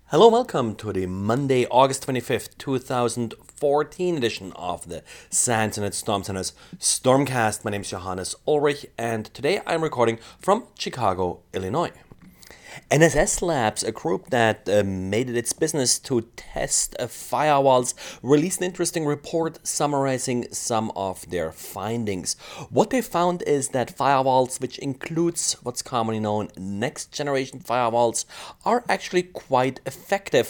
Hello, welcome to the Monday, August 25th, 2014 edition of the SANS Internet Storm Center's Stormcast. My name is Johannes Ulrich, and today I'm recording from Chicago, Illinois. NSS Labs, a group that made it its business to test firewalls, released an interesting report summarizing some of their findings. What they found is that firewalls, which includes what's commonly known next generation firewalls, are actually quite effective.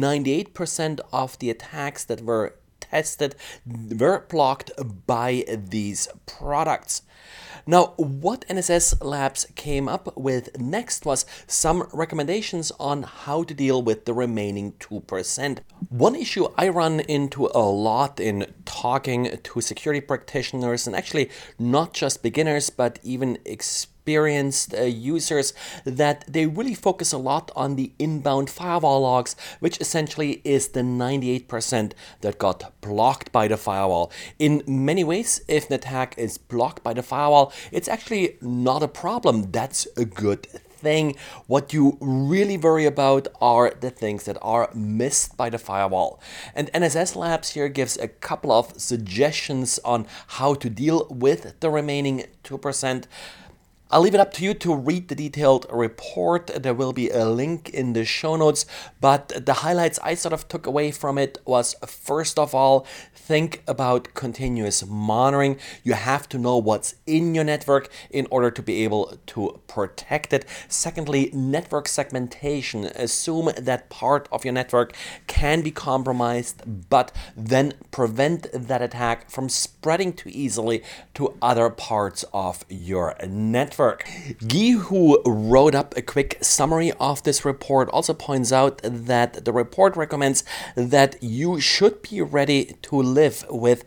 98% of the attacks that were tested were blocked by these products. Now, what NSS Labs came up with next was some recommendations on how to deal with the remaining 2%. One issue I run into a lot in talking to security practitioners, and actually not just beginners, but even experienced users, that they really focus a lot on the inbound firewall logs, which essentially is the 98% that got blocked by the firewall. In many ways, if an attack is blocked by the firewall, it's actually not a problem. That's a good thing. What you really worry about are the things that are missed by the firewall. And NSS Labs here gives a couple of suggestions on how to deal with the remaining 2%. I'll leave it up to you to read the detailed report. There will be a link in the show notes, but the highlights I sort of took away from it was, first of all, think about continuous monitoring. You have to know what's in your network in order to be able to protect it. Secondly, network segmentation. Assume that part of your network can be compromised, but then prevent that attack from spreading too easily to other parts of your network. Guy, who wrote up a quick summary of this report, also points out that the report recommends that you should be ready to live with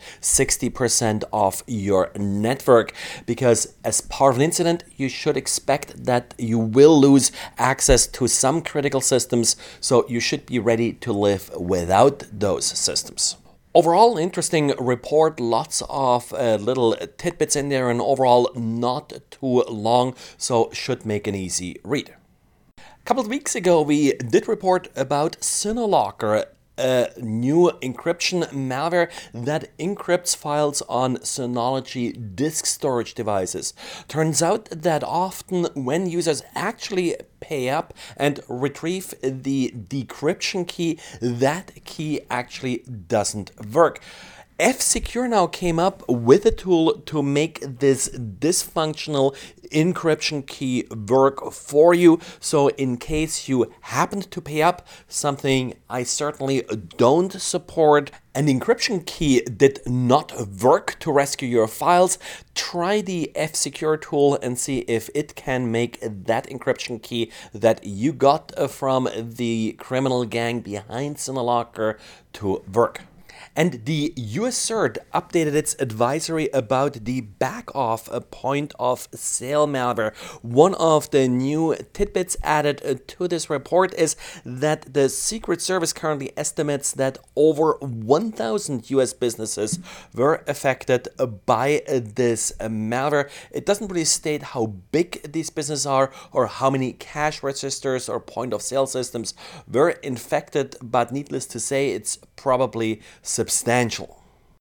60% of your network, because as part of an incident, you should expect that you will lose access to some critical systems, so you should be ready to live without those systems. Overall, interesting report, lots of little tidbits in there, and overall not too long, so should make an easy read. A couple of weeks ago, we did report about Synolocker, a new encryption malware that encrypts files on Synology disk storage devices. Turns out that often when users actually pay up and retrieve the decryption key, that key actually doesn't work. F-Secure now came up with a tool to make this dysfunctional encryption key work for you. So in case you happened to pay up, something I certainly don't support, an encryption key did not work to rescue your files, try the F-Secure tool and see if it can make that encryption key that you got from the criminal gang behind Synolocker to work. And the US CERT updated its advisory about the back-off point of sale malware. One of the new tidbits added to this report is that the Secret Service currently estimates that over 1,000 US businesses were affected by this malware. It doesn't really state how big these businesses are or how many cash registers or point of sale systems were infected, but needless to say, it's probably substantial.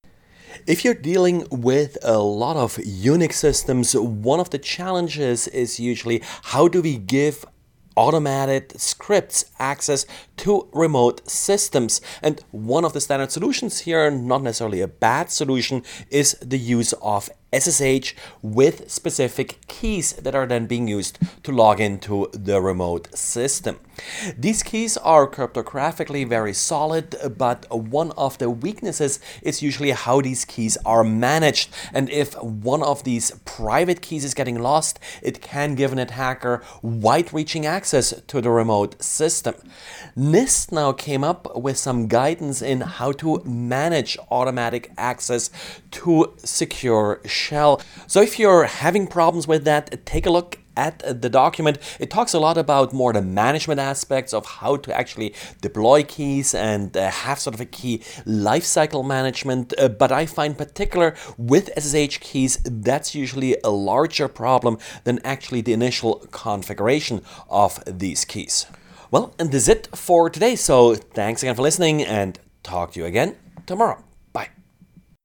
If you're dealing with a lot of Unix systems, one of the challenges is usually how do we give automated scripts access to remote systems. And one of the standard solutions here, not necessarily a bad solution, is the use of SSH with specific keys that are then being used to log into the remote system. These keys are cryptographically very solid, but one of the weaknesses is usually how these keys are managed. And if one of these private keys is getting lost, it can give an attacker wide-reaching access to the remote system. NIST now came up with some guidance in how to manage automatic access to secure shell. So if you're having problems with that, take a look at the document. It talks a lot about more the management aspects of how to actually deploy keys and have sort of a key lifecycle management. But I find particular with SSH keys, that's usually a larger problem than actually the initial configuration of these keys. Well, and that's it for today. So thanks again for listening, and talk to you again tomorrow.